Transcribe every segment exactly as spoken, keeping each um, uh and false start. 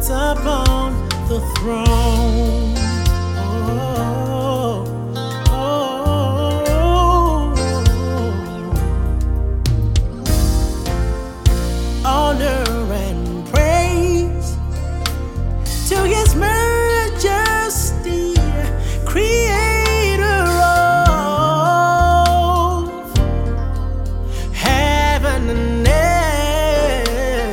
sits upon the throne. Oh, oh, oh. Honor and praise to His Majesty, Creator of heaven and earth.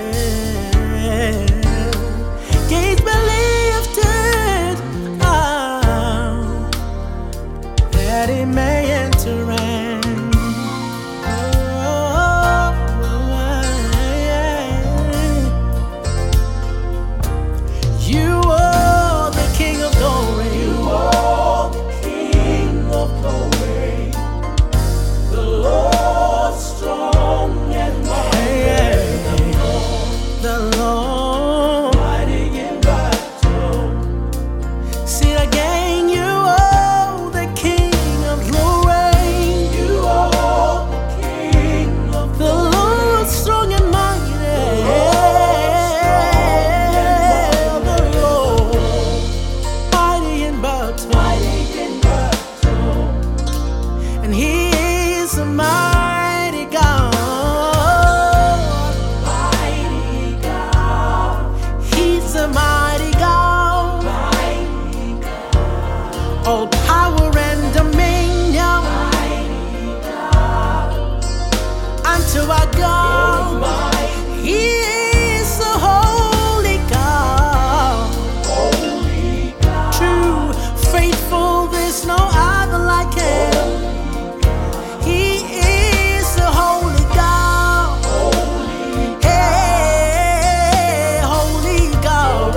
Gates be lifted up, that He may enter in. You are the King of glory. You are the King of glory, the Lord strong and mighty, The Lord mighty in battle. See again, you are the King of glory. You are the King of The Lord strong and mighty. The Lord mighty in battle. mighty in battle. And He is a mighty God. Mighty God, He's a mighty God. mighty God, All power and dominion mighty God, unto our God. mighty, He is a holy God. holy God, True, faithful, there's no other like Him. He is a holy God. holy, Hey, holy God.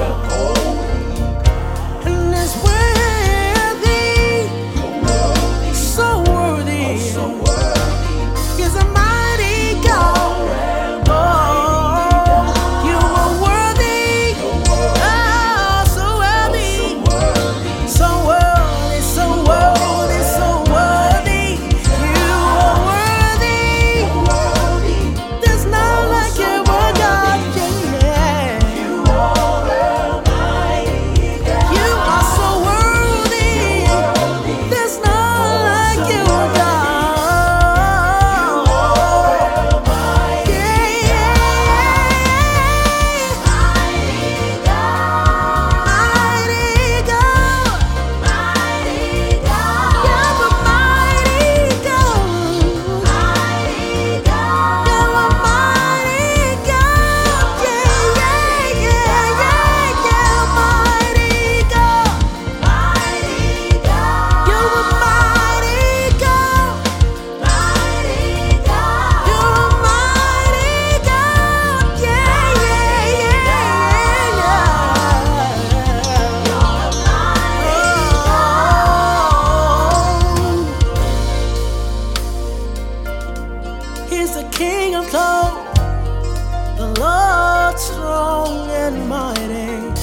And is worthy, worthy, so worthy. so worthy. He's a mighty God. Oh, you are worthy. Oh, so worthy. So worthy, so worthy, so worthy. You are worthy. There's none like you, oh God. Yeah. You are so worthy. There's none like you, oh God. Yeah, yeah. Mighty God. You're the mighty God. You're a mighty God. Yeah, yeah, yeah, yeah, yeah. Mighty God. You're a mighty God. You're a mighty God. Yeah, yeah, yeah, yeah. He's the King of glory, the Lord strong and mighty.